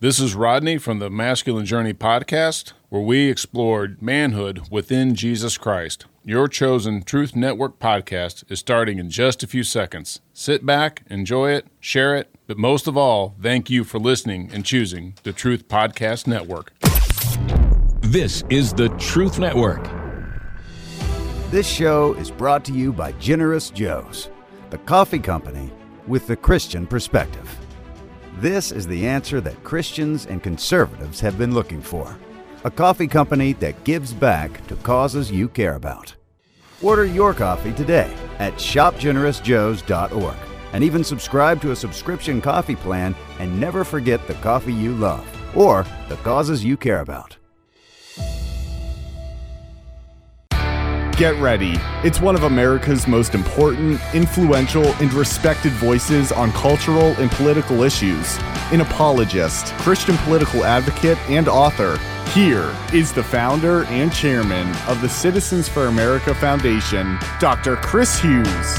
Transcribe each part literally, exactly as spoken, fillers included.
This is Rodney from the Masculine Journey podcast, where we explored manhood within Jesus Christ. Your chosen Truth Network podcast is starting in just a few seconds. Sit back, enjoy it, share it, but most of all, thank you for listening and choosing the Truth Podcast Network. This is the Truth Network. This show is brought to you by Generous Joe's, the coffee company with the Christian perspective. This is the answer that Christians and conservatives have been looking for. A coffee company that gives back to causes you care about. Order your coffee today at shop generous joes dot org and even subscribe to a subscription coffee plan and never forget the coffee you love or the causes you care about. Get ready. It's one of America's most important, influential, and respected voices on cultural and political issues. An apologist, Christian political advocate, and author. Here is the founder and chairman of the Citizens for America Foundation, Doctor Chris Hughes.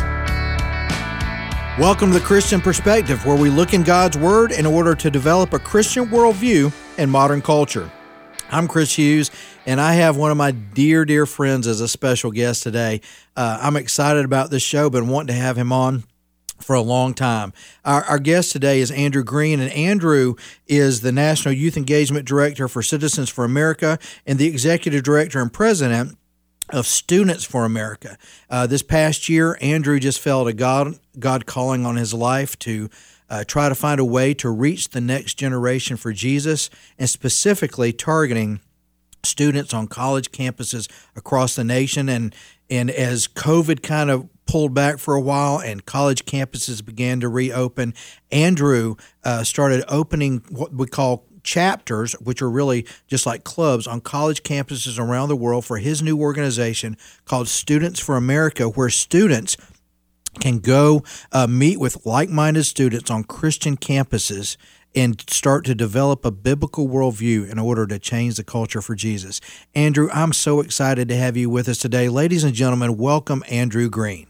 Welcome to the Christian Perspective, where we look in God's Word in order to develop a Christian worldview in modern culture. I'm Chris Hughes, and I have one of my dear, dear friends as a special guest today. Uh, I'm excited about this show, been wanting to have him on for a long time. Our, our guest today is Andrew Green, and Andrew is the National Youth Engagement Director for Citizens for America and the Executive Director and President of Students for America. Uh, this past year, Andrew just felt a God, God calling on his life to Uh, try to find a way to reach the next generation for Jesus, and specifically targeting students on college campuses across the nation. And, and as COVID kind of pulled back for a while and college campuses began to reopen, Andrew uh, started opening what we call chapters, which are really just like clubs on college campuses around the world, for his new organization called Students for America, where students can go uh, meet with like-minded students on Christian campuses and start to develop a biblical worldview in order to change the culture for Jesus. Andrew, I'm so excited to have you with us today. Ladies and gentlemen, welcome Andrew Green.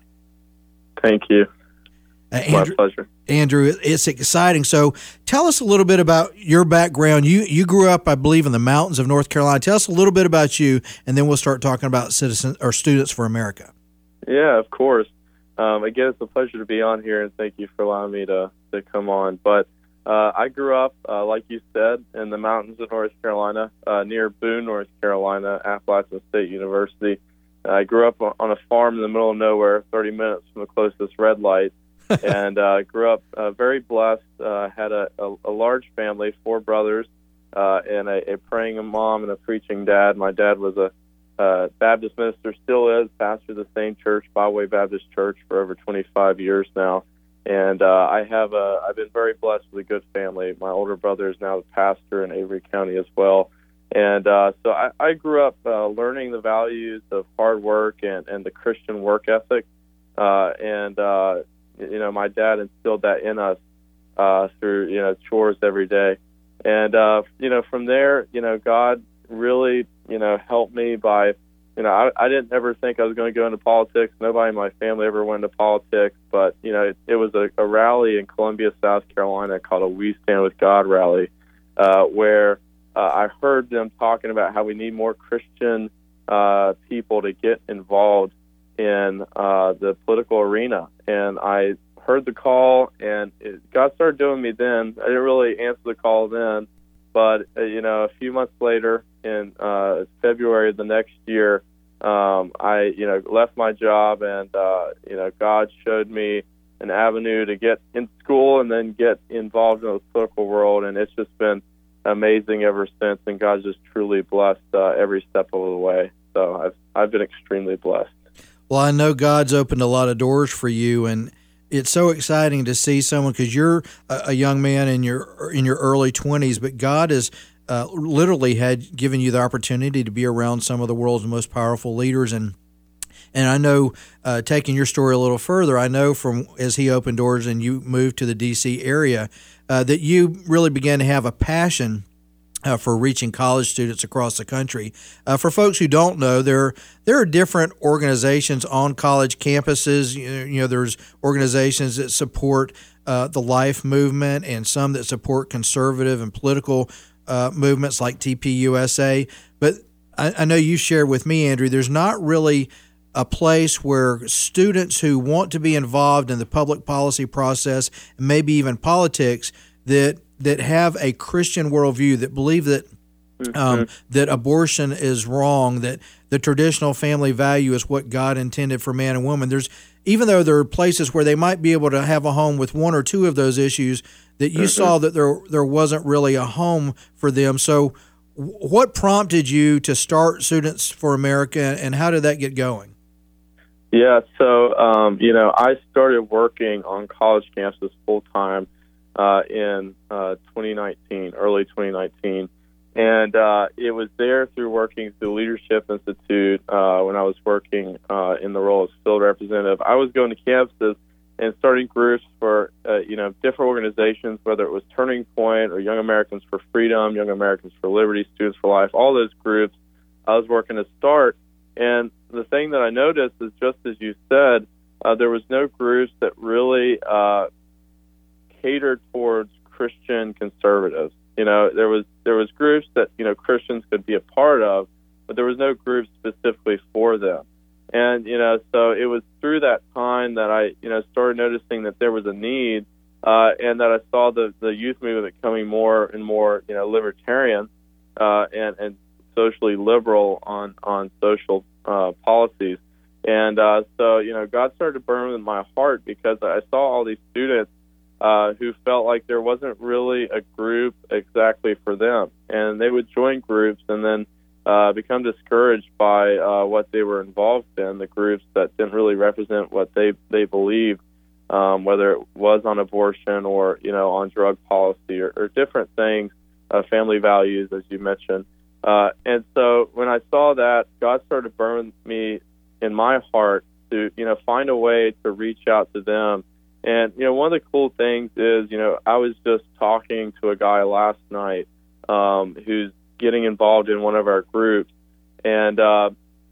Thank you. Uh, Andrew, My pleasure. Andrew, it's exciting. So tell us a little bit about your background. You you grew up, I believe, in the mountains of North Carolina. Tell us a little bit about you, and then we'll start talking about citizens or Students for America. Yeah, of course. Um, again, it's a pleasure to be on here, and thank you for allowing me to, to come on. But uh, I grew up, uh, like you said, in the mountains of North Carolina, uh, near Boone, North Carolina, Appalachian State University. I grew up on a farm in the middle of nowhere, thirty minutes from the closest red light, and uh, grew up uh, very blessed. Uh, had a, a, a large family, four brothers, uh, and a, a praying mom and a preaching dad. My dad was a Uh, Baptist minister, still is, pastor of the same church, Byway Baptist Church, for over twenty-five years now. And uh, I have a, I've been very blessed with a good family. My older brother is now the pastor in Avery County as well. And uh, so I, I grew up uh, learning the values of hard work and, and the Christian work ethic. Uh, and, uh, you know, my dad instilled that in us uh, through, you know, chores every day. And, uh, you know, from there, you know, God really, you know, helped me by, you know, I, I didn't ever think I was going to go into politics. Nobody in my family ever went into politics, but, you know, it, it was a, a rally in Columbia, South Carolina called a We Stand With God rally, uh, where uh, I heard them talking about how we need more Christian uh, people to get involved in uh, the political arena. And I heard the call, and it, God started doing me then. I didn't really answer the call then, but, uh, you know, a few months later, in uh, February of the next year, um, I, you know, left my job, and, uh, you know, God showed me an avenue to get in school and then get involved in the political world, and it's just been amazing ever since, and God's just truly blessed uh, every step of the way. So I've, I've been extremely blessed. Well, I know God's opened a lot of doors for you, and it's so exciting to see someone, because you're a, a young man in your in your early twenties, but God is Uh, literally had given you the opportunity to be around some of the world's most powerful leaders. And and I know, uh, taking your story a little further, I know from as he opened doors and you moved to the D C area, uh, that you really began to have a passion uh, for reaching college students across the country. Uh, for folks who don't know, there there are different organizations on college campuses. You know, you know there's organizations that support uh, the Life movement and some that support conservative and political uh, movements like T P U S A. But I, I know you shared with me, Andrew, there's not really a place where students who want to be involved in the public policy process, and maybe even politics, that that have a Christian worldview, that believe that um, that abortion is wrong, that the traditional family value is what God intended for man and woman. There's even though there are places where they might be able to have a home with one or two of those issues, that you mm-hmm. saw that there there wasn't really a home for them. So, what prompted you to start Students for America, and how did that get going? Yeah, so, um, you know, I started working on college campuses full-time uh, in uh, twenty nineteen, early twenty nineteen. And uh, it was there through working through the Leadership Institute uh, when I was working uh, in the role as field representative. I was going to campuses and starting groups for, uh, you know, different organizations, whether it was Turning Point or Young Americans for Freedom, Young Americans for Liberty, Students for Life, all those groups I was working to start. And the thing that I noticed is, just as you said, uh, there was no groups that really uh, catered towards Christian conservatives. You know, there was there was groups that, you know, Christians could be a part of, but there was no group specifically for them. And, you know, so it was through that time that I, you know, started noticing that there was a need, uh, and that I saw the, the youth movement becoming more and more, you know, libertarian uh, and, and socially liberal on, on social uh, policies. And uh, so, you know, God started to burn in my heart because I saw all these students uh, who felt like there wasn't really a group exactly for them. And they would join groups and then uh, become discouraged by uh, what they were involved in, the groups that didn't really represent what they, they believed, um, whether it was on abortion or, you know, on drug policy or, or different things, uh, family values, as you mentioned. Uh, and so when I saw that, God started to burn me in my heart to, you know, find a way to reach out to them. And, you know, one of the cool things is, you know, I was just talking to a guy last night um, who's getting involved in one of our groups. And, uh,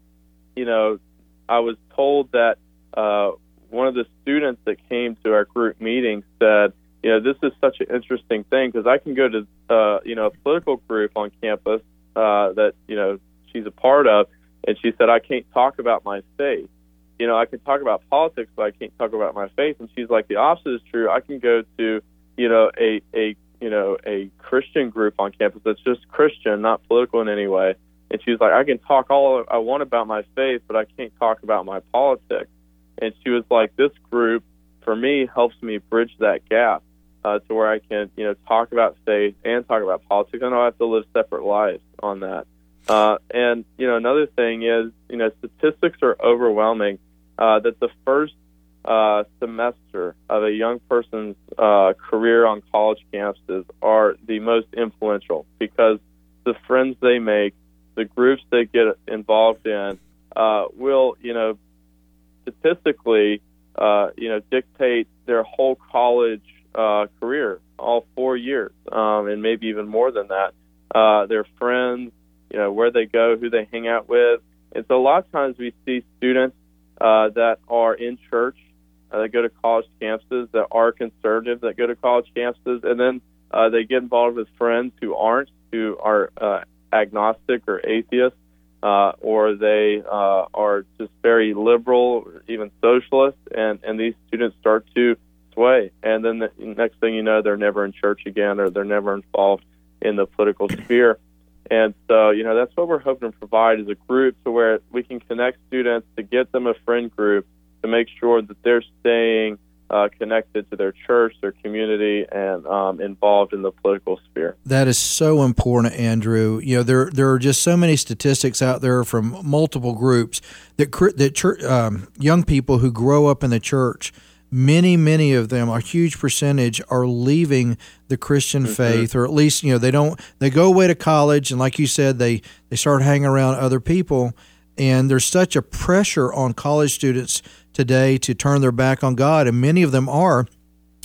you know, I was told that uh, one of the students that came to our group meeting said, you know, this is such an interesting thing because I can go to, uh, you know, a political group on campus uh, that, you know, she's a part of, and she said, I can't talk about my faith. You know, I can talk about politics, but I can't talk about my faith. And she's like, the opposite is true. I can go to, you know, a, a you know, a Christian group on campus that's just Christian, not political in any way. And she was like, I can talk all I want about my faith, but I can't talk about my politics. And she was like, this group, for me, helps me bridge that gap uh, to where I can, you know, talk about faith and talk about politics. I know I have to live separate lives on that. Uh, and, you know, another thing is, you know, statistics are overwhelming uh, that the first uh, semester of a young person's uh, career on college campuses are the most influential because the friends they make, the groups they get involved in uh, will, you know, statistically, uh, you know, dictate their whole college uh, career, all four years, um, and maybe even more than that. Uh, their friends, you know, where they go, who they hang out with. And so a lot of times we see students uh, that are in church, uh, that go to college campuses, that are conservative, that go to college campuses, and then uh, they get involved with friends who aren't, who are uh, agnostic or atheist, uh, or they uh, are just very liberal, or even socialist, and, and these students start to sway. And then the next thing you know, they're never in church again, or they're never involved in the political sphere. And so, you know, that's what we're hoping to provide is a group to where we can connect students to get them a friend group to make sure that they're staying uh, connected to their church, their community, and um, involved in the political sphere. That is so important, Andrew. You know, there there are just so many statistics out there from multiple groups that that church, um, young people who grow up in the church, many, many of them, a huge percentage, are leaving the Christian mm-hmm. faith, or at least, you know, they don't, they go away to college, and like you said, they, they start hanging around other people, and there's such a pressure on college students today to turn their back on God, and many of them are.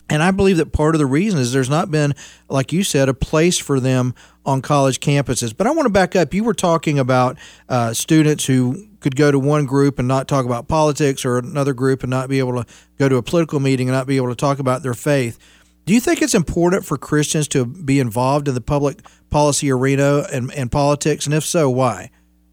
And I believe that part of the reason is there's not been, like you said, a place for them on college campuses. But I want to back up. You were talking about uh, students who could go to one group and not talk about politics, or another group and not be able to go to a political meeting and not be able to talk about their faith. Do you think it's important for Christians to be involved in the public policy arena and, and politics? And if so, why?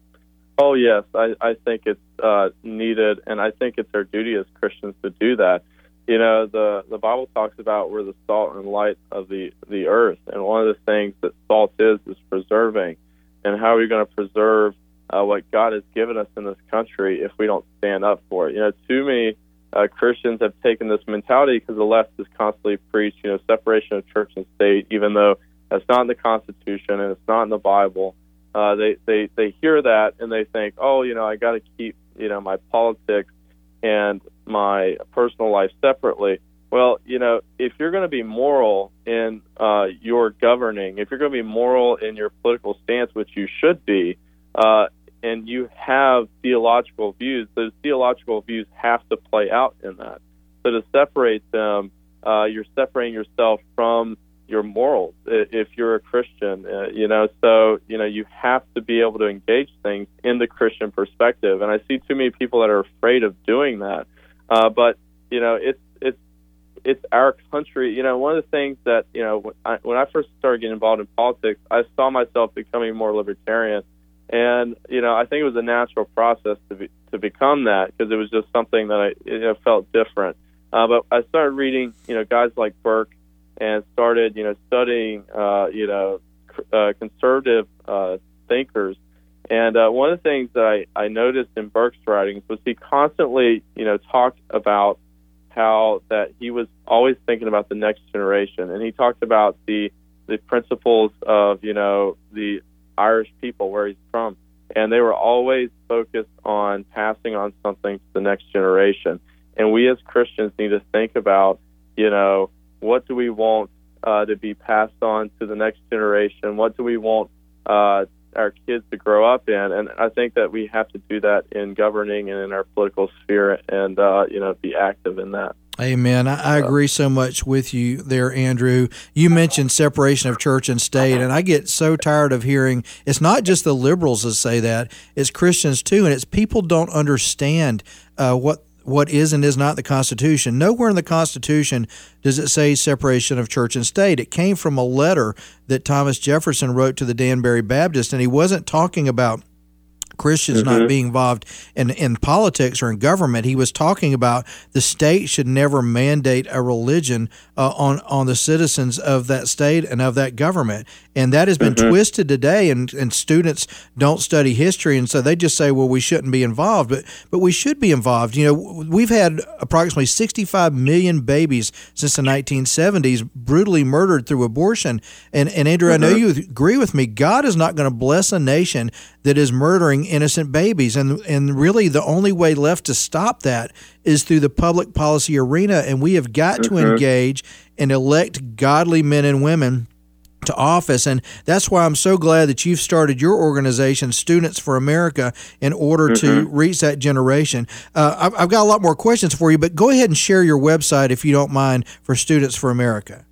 Oh, yes. I, I think it's uh, needed, and I think it's our duty as Christians to do that. You know, the, the Bible talks about we're the salt and light of the, the earth, and one of the things that salt is is preserving. And how are we going to preserve uh, what God has given us in this country if we don't stand up for it? You know, too many uh, Christians have taken this mentality because the left has constantly preached, you know, separation of church and state, even though that's not in the Constitution and it's not in the Bible. Uh, they, they, they hear that and they think, oh, you know, I got to keep, you know, my politics and my personal life separately. Well, you know, if you're going to be moral in uh, your governing, if you're going to be moral in your political stance, which you should be, uh, and you have theological views, those theological views have to play out in that. So to separate them, uh, you're separating yourself from your morals if you're a Christian, uh, you know, so, you know, you have to be able to engage things in the Christian perspective. And I see too many people that are afraid of doing that. Uh, but, you know, it's, it's, it's our country. You know, one of the things that, you know, when I, when I first started getting involved in politics, I saw myself becoming more libertarian. And, you know, I think it was a natural process to be, to become that, because it was just something that I, you know, felt different. Uh, but I started reading, you know, guys like Burke, and started, you know, studying, uh, you know, uh, conservative uh, thinkers. And uh, one of the things that I, I noticed in Burke's writings was he constantly, you know, talked about how that he was always thinking about the next generation. And he talked about the the principles of, you know, the Irish people, where he's from. And they were always focused on passing on something to the next generation. And we as Christians need to think about, you know, what do we want uh, to be passed on to the next generation? What do we want uh, our kids to grow up in? And I think that we have to do that in governing and in our political sphere, and uh, you know, be active in that. Amen. I, I agree so much with you there, Andrew. You mentioned separation of church and state, and I get so tired of hearing it's not just the liberals that say that, it's Christians too, and it's people don't understand uh, what what is and is not the Constitution. Nowhere in the Constitution does it say separation of church and state. It came from a letter that Thomas Jefferson wrote to the Danbury Baptist, and he wasn't talking about Christians mm-hmm. not being involved in, in politics or in government. He was talking about the state should never mandate a religion uh, on, on the citizens of that state and of that government. And that has been mm-hmm. twisted today, and, and students don't study history, and so they just say, well, we shouldn't be involved, but but we should be involved. You know, we've had approximately sixty-five million babies since the nineteen seventies brutally murdered through abortion. And, and Andrew, mm-hmm. I know you agree with me. God is not going to bless a nation that is murdering innocent babies, and and really the only way left to stop that is through the public policy arena, and we have got mm-hmm. to engage and elect godly men and women to office. And that's why I'm so glad that you've started your organization, Students for America, in order mm-hmm. to reach that generation. Uh, I've, I've got a lot more questions for you, but go ahead and share your website, if you don't mind, for Students for America.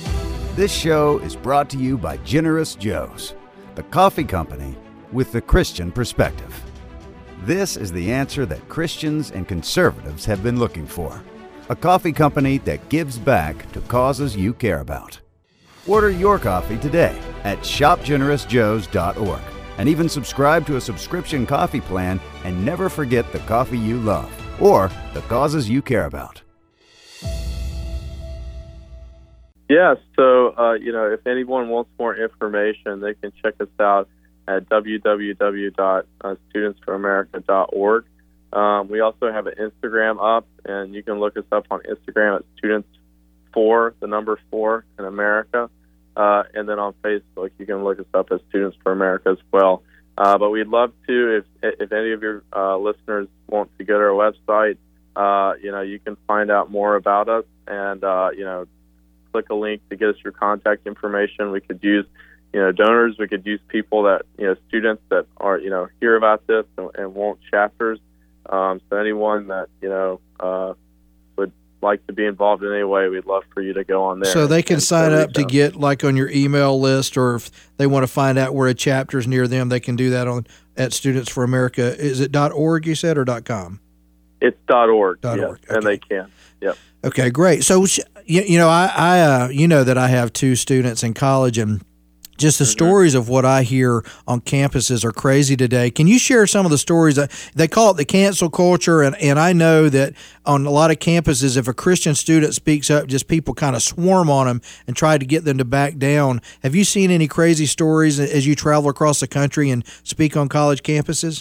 This show is brought to you by Generous Joe's, the coffee company with the Christian perspective. This is the answer that Christians and conservatives have been looking for. A coffee company that gives back to causes you care about. Order your coffee today at shop generous joes dot org, and even subscribe to a subscription coffee plan and never forget the coffee you love or the causes you care about. Yeah, so, uh, you know, if anyone wants more information, they can check us out at w w w dot students for america dot org. Um, we also have an Instagram up, and you can look us up on Instagram at Students for, the number four, in America. Uh, and then on Facebook, you can look us up as Students for America as well. Uh, but we'd love to, if if any of your uh, listeners want to go to our website, uh, you know, you can find out more about us, and, uh, you know, click a link to get us your contact information. We could use, you know, donors. We could use people that, you know, students that are, you know, hear about this and, and want chapters. Um, so anyone that, you know, uh, would like to be involved in any way, we'd love for you to go on there. So they can and, sign and up to out. get like on your email list, or if they want to find out where a chapter is near them, they can do that on at Students for America. Is it .org you said, or .com? It's .org, .org, yes, okay. and they can. Yep. Okay, great. So, you, you know, I, I uh, you know that I have two students in college, and just the mm-hmm. stories of what I hear on campuses are crazy today. Can you share some of the stories? That, they call it the cancel culture, and, and I know that on a lot of campuses, if a Christian student speaks up, just people kind of swarm on them and try to get them to back down. Have you seen any crazy stories as you travel across the country and speak on college campuses?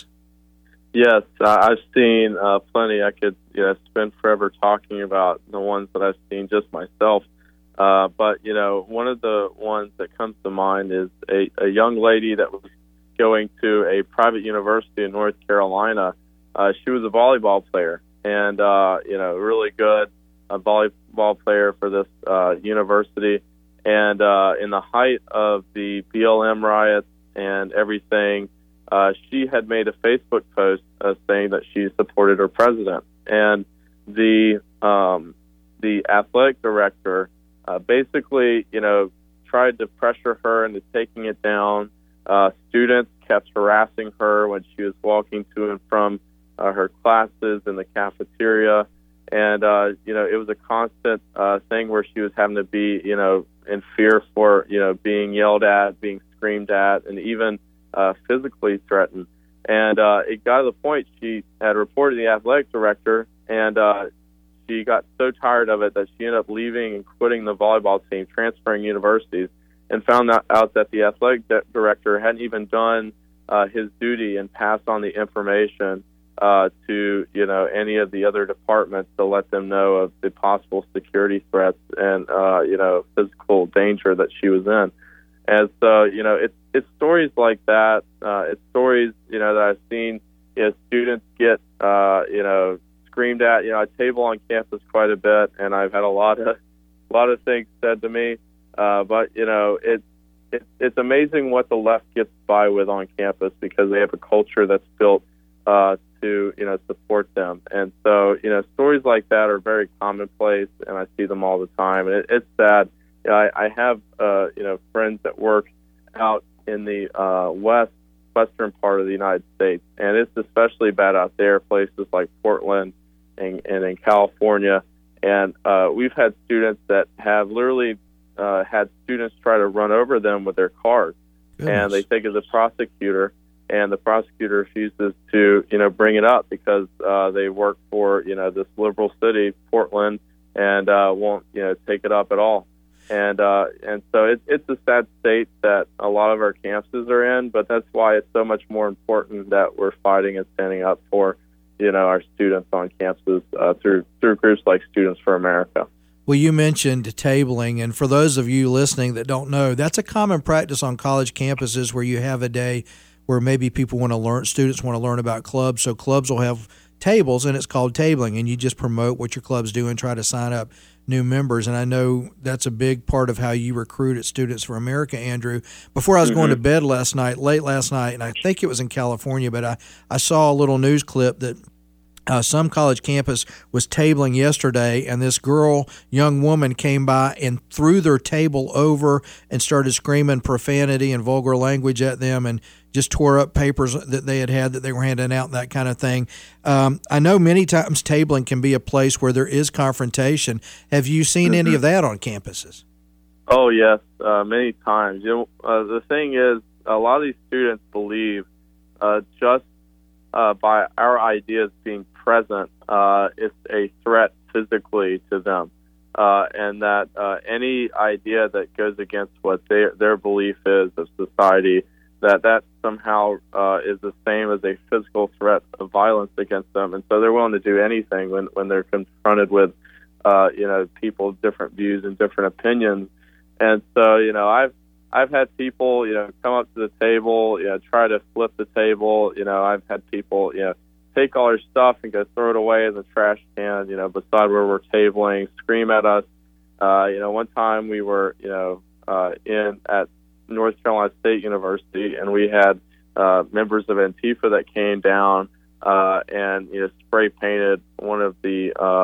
Yes, uh, I've seen uh, plenty. I could you know, spend forever talking about the ones that I've seen just myself. Uh, but, you know, one of the ones that comes to mind is a, a young lady that was going to a private university in North Carolina. Uh, she was a volleyball player and, uh, you know, really good uh, volleyball player for this uh, university. And uh, in the height of the B L M riots and everything, uh, she had made a Facebook post uh, saying that she supported her president. And the um, the athletic director Uh, basically, you know, tried to pressure her into taking it down. Uh, students kept harassing her when she was walking to and from uh, her classes in the cafeteria. And, uh, you know, it was a constant uh, thing where she was having to be, you know, in fear for, you know, being yelled at, being screamed at, and even uh, physically threatened. And uh, it got to the point she had reported the athletic director, and uh, she got so tired of it that she ended up leaving and quitting the volleyball team, transferring universities, and found out that the athletic de- director hadn't even done uh, his duty and passed on the information uh, to, you know, any of the other departments to let them know of the possible security threats and, uh, you know, physical danger that she was in. And so, you know, it's it's stories like that. Uh, it's stories, you know, that I've seen, you know, students get, uh, you know, screamed at. You know, I table on campus quite a bit, and I've had a lot of a lot of things said to me. Uh, but you know, it, it it's amazing what the left gets by with on campus because they have a culture that's built uh, to you know support them. And so you know, stories like that are very commonplace, and I see them all the time. And it, it's sad. You know, I, I have uh, you know friends that work out in the uh, west. western part of the United States, and it's especially bad out there, places like Portland and, and in California. And uh, we've had students that have literally uh, had students try to run over them with their cars. Goodness. And they take it to the prosecutor, and the prosecutor refuses to, you know, bring it up because uh, they work for, you know, this liberal city, Portland, and uh, won't, you know, take it up at all. And uh, and so it, it's a sad state that a lot of our campuses are in, but that's why it's so much more important that we're fighting and standing up for, you know, our students on campuses uh, through through groups like Students for America. Well, you mentioned tabling, and for those of you listening that don't know, that's a common practice on college campuses where you have a day where maybe people want to learn, students want to learn about clubs, so clubs will have tables, and it's called tabling, and you just promote what your club's doing, try to sign up new members. And I know that's a big part of how you recruit at Students for America, Andrew. Before I was mm-hmm. going to bed last night, late last night, and I think it was in California, but I, I saw a little news clip that Uh, some college campus was tabling yesterday, and this girl, young woman, came by and threw their table over and started screaming profanity and vulgar language at them and just tore up papers that they had had that they were handing out, that kind of thing. Um, I know many times tabling can be a place where there is confrontation. Have you seen mm-hmm. any of that on campuses? Oh, yes, uh, many times. You know, uh, the thing is, a lot of these students believe uh, just uh, by our ideas being present, uh, it's a threat physically to them, uh, and that uh, any idea that goes against what their their belief is of society, that that somehow uh, is the same as a physical threat of violence against them, and so they're willing to do anything when, when they're confronted with, uh, you know, people with different views and different opinions. And so, you know, I've I've had people, you know, come up to the table, you know, try to flip the table. You know, I've had people, you know, take all our stuff and go throw it away in the trash can, you know, beside where we're tabling, scream at us. Uh, you know, one time we were, you know, uh, in at North Carolina State University, and we had uh, members of Antifa that came down uh, and, you know, spray painted one of the, uh,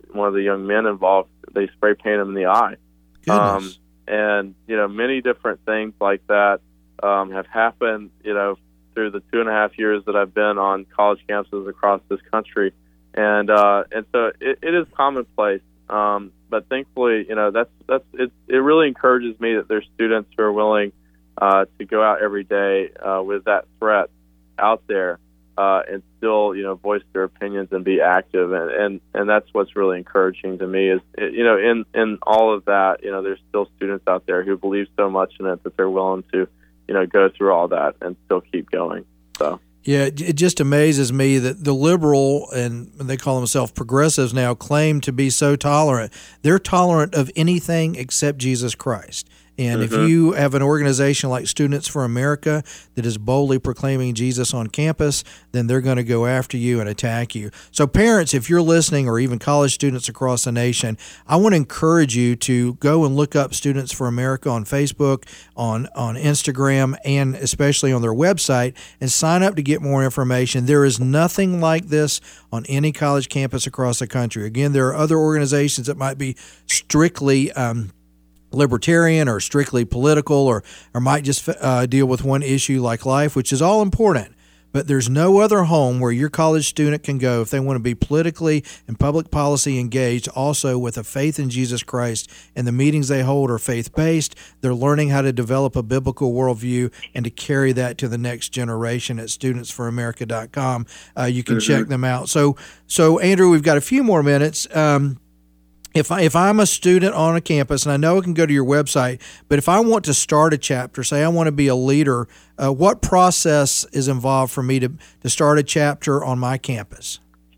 one of the young men involved, they spray paint him in the eye. Um, Goodness. and, you know, many different things like that um, have happened, you know, through the two and a half years that I've been on college campuses across this country. And uh, and so it, it is commonplace. Um, but thankfully, you know, that's that's it, it really encourages me that there's students who are willing uh, to go out every day uh, with that threat out there uh, and still, you know, voice their opinions and be active. And, and, and that's what's really encouraging to me is, you know, in, in all of that, you know, there's still students out there who believe so much in it that they're willing to, you know, go through all that and still keep going. So. Yeah, it just amazes me that the liberal, and they call themselves progressives now, claim to be so tolerant. They're tolerant of anything except Jesus Christ. And mm-hmm. if you have an organization like Students for America that is boldly proclaiming Jesus on campus, then they're going to go after you and attack you. So parents, if you're listening, or even college students across the nation, I want to encourage you to go and look up Students for America on Facebook, on, on Instagram, and especially on their website, and sign up to get more information. There is nothing like this on any college campus across the country. Again, there are other organizations that might be strictly um, libertarian or strictly political, or, or might just uh, deal with one issue like life, which is all important. But there's no other home where your college student can go if they want to be politically and public policy engaged, also with a faith in Jesus Christ. And the meetings they hold are faith-based. They're learning how to develop a biblical worldview and to carry that to the next generation at students for america dot com. Uh, you can mm-hmm. check them out. So, so Andrew, we've got a few more minutes. Um, If I, if I'm a student on a campus, and I know I can go to your website, but if I want to start a chapter, say I want to be a leader, uh, what process is involved for me to, to start a chapter on my campus?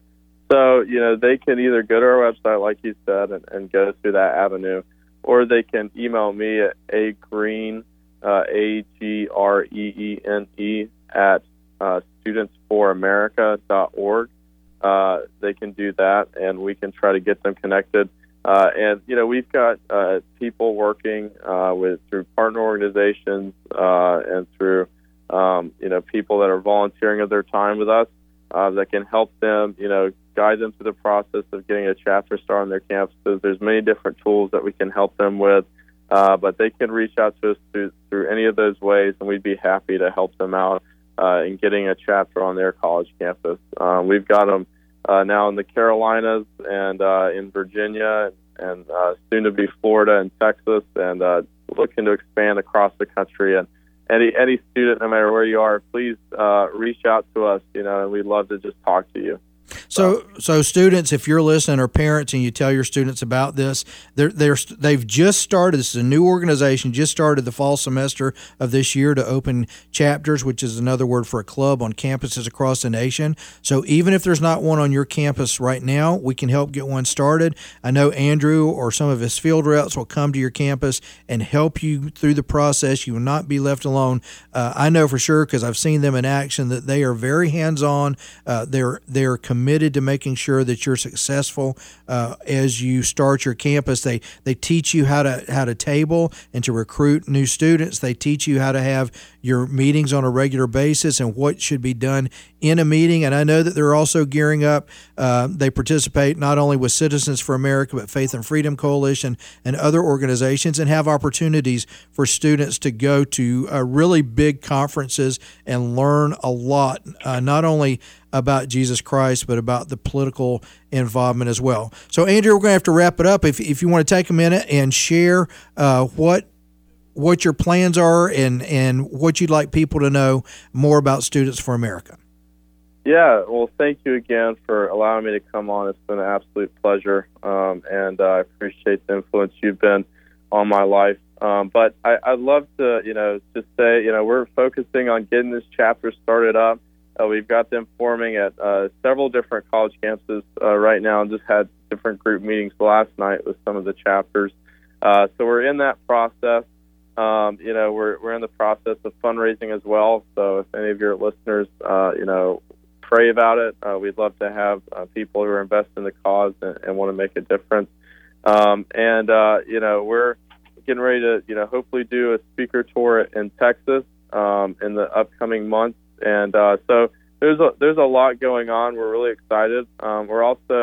So, you know, they can either go to our website, like you said, and, and go through that avenue, or they can email me at agreen, uh, A G R E E N E, at uh, students for america dot org. Uh, they can do that, and we can try to get them connected. Uh, and, you know, we've got uh, people working uh, with through partner organizations uh, and through, um, you know, people that are volunteering of their time with us uh, that can help them, you know, guide them through the process of getting a chapter started on their campuses. There's many different tools that we can help them with, uh, but they can reach out to us through, through any of those ways, and we'd be happy to help them out uh, in getting a chapter on their college campus. Uh, we've got them Uh, now in the Carolinas and uh, in Virginia and uh, soon to be Florida and Texas, and uh, looking to expand across the country. And any any student, no matter where you are, please uh, reach out to us. You know, and we'd love to just talk to you. So, so students, if you're listening, or parents, and you tell your students about this, they're, they're, they've just started. This is a new organization, just started the fall semester of this year to open chapters, which is another word for a club, on campuses across the nation. So even if there's not one on your campus right now, we can help get one started. I know Andrew or some of his field reps will come to your campus and help you through the process. You will not be left alone. Uh, I know for sure, because I've seen them in action, that they are very hands-on. Uh, they're they're committed to making sure that you're successful uh, as you start your campus. They they teach you how to how to table and to recruit new students. They teach you how to have your meetings on a regular basis and what should be done in a meeting. And I know that they're also gearing up. Uh, they participate not only with Citizens for America, but Faith and Freedom Coalition and other organizations, and have opportunities for students to go to uh, really big conferences and learn a lot, uh, not only about Jesus Christ, but about the political involvement as well. So, Andrew, we're going to have to wrap it up. If if you want to take a minute and share uh, what what your plans are and, and what you'd like people to know more about Students for America. Yeah, well, thank you again for allowing me to come on. It's been an absolute pleasure, um, and uh, I appreciate the influence you've been on my life. Um, but I, I'd love to, you know, just say, you know, we're focusing on getting this chapter started up. Uh, we've got them forming at uh, several different college campuses uh, right now, and just had different group meetings last night with some of the chapters. Uh, so we're in that process. Um, you know, we're we're in the process of fundraising as well. So if any of your listeners, uh, you know, pray about it, uh, we'd love to have uh, people who are invested in the cause and, and want to make a difference. Um, and uh, you know, we're getting ready to, you know, hopefully do a speaker tour in Texas um, in the upcoming months. And uh, so there's a there's a lot going on. We're really excited. Um, we're also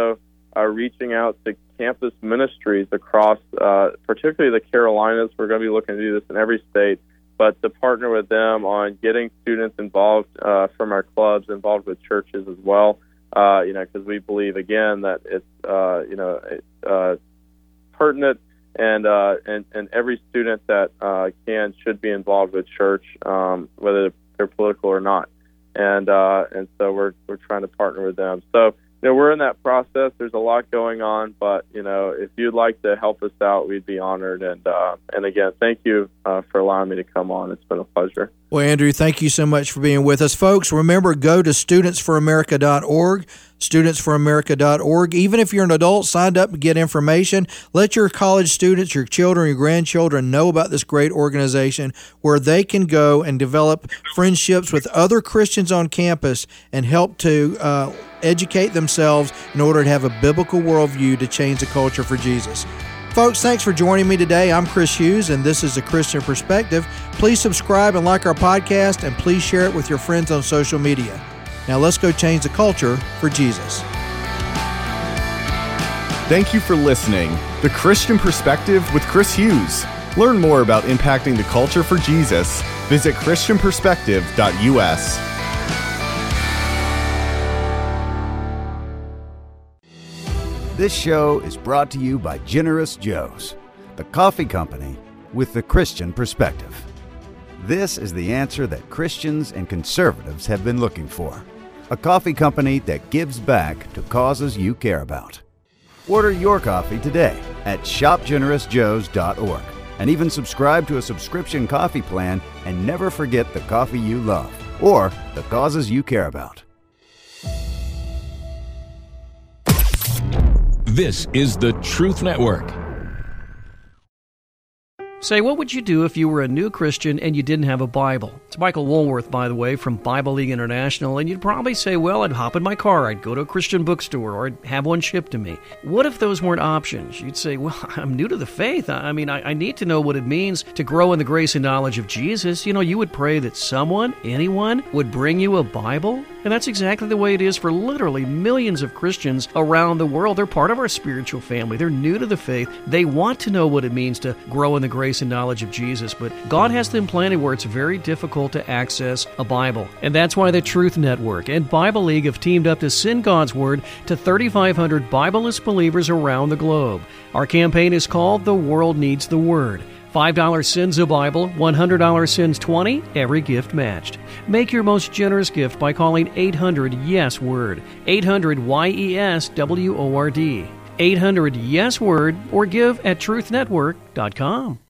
uh, reaching out to campus ministries across, uh, particularly the Carolinas. We're going to be looking to do this in every state, but to partner with them on getting students involved uh, from our clubs, involved with churches as well. Uh, you know, because we believe again that it's uh, you know uh, pertinent, and uh, and and every student that uh, can should be involved with church, um, whether they're political or not. And uh, and so we're we're trying to partner with them. So you know we're in that process. There's a lot going on, but you know if you'd like to help us out, we'd be honored. And uh, and again, thank you uh, for allowing me to come on. It's been a pleasure. Well, Andrew, thank you so much for being with us. Folks, remember, go to students for america dot org, students for america dot org. Even if you're an adult, signed up and get information. Let your college students, your children, your grandchildren know about this great organization where they can go and develop friendships with other Christians on campus and help to uh, educate themselves in order to have a biblical worldview to change the culture for Jesus. Folks, thanks for joining me today. I'm Chris Hughes, and this is The Christian Perspective. Please subscribe and like our podcast, and please share it with your friends on social media. Now let's go change the culture for Jesus. Thank you for listening. The Christian Perspective with Chris Hughes. Learn more about impacting the culture for Jesus. Visit christian perspective dot u s. This show is brought to you by Generous Joe's, the coffee company with the Christian perspective. This is the answer that Christians and conservatives have been looking for. A coffee company that gives back to causes you care about. Order your coffee today at shop generous joes dot org and even subscribe to a subscription coffee plan and never forget the coffee you love or the causes you care about. This is the Truth Network. Say, what would you do if you were a new Christian and you didn't have a Bible? It's Michael Woolworth, by the way, from Bible League International, and you'd probably say, well, I'd hop in my car, I'd go to a Christian bookstore, or I'd have one shipped to me. What if those weren't options? You'd say, well, I'm new to the faith. I mean, I, I need to know what it means to grow in the grace and knowledge of Jesus. You know, you would pray that someone, anyone, would bring you a Bible. And that's exactly the way it is for literally millions of Christians around the world. They're part of our spiritual family. They're new to the faith. They want to know what it means to grow in the grace and knowledge of Jesus. But God has them planted where it's very difficult to access a Bible. And that's why the Truth Network and Bible League have teamed up to send God's Word to thirty-five hundred Bibleless believers around the globe. Our campaign is called The World Needs the Word. five dollars sends a Bible, one hundred dollars sends twenty, every gift matched. Make your most generous gift by calling eight hundred yes word, eight hundred Y E S W O R D, eight hundred yes word, or give at truth network dot com.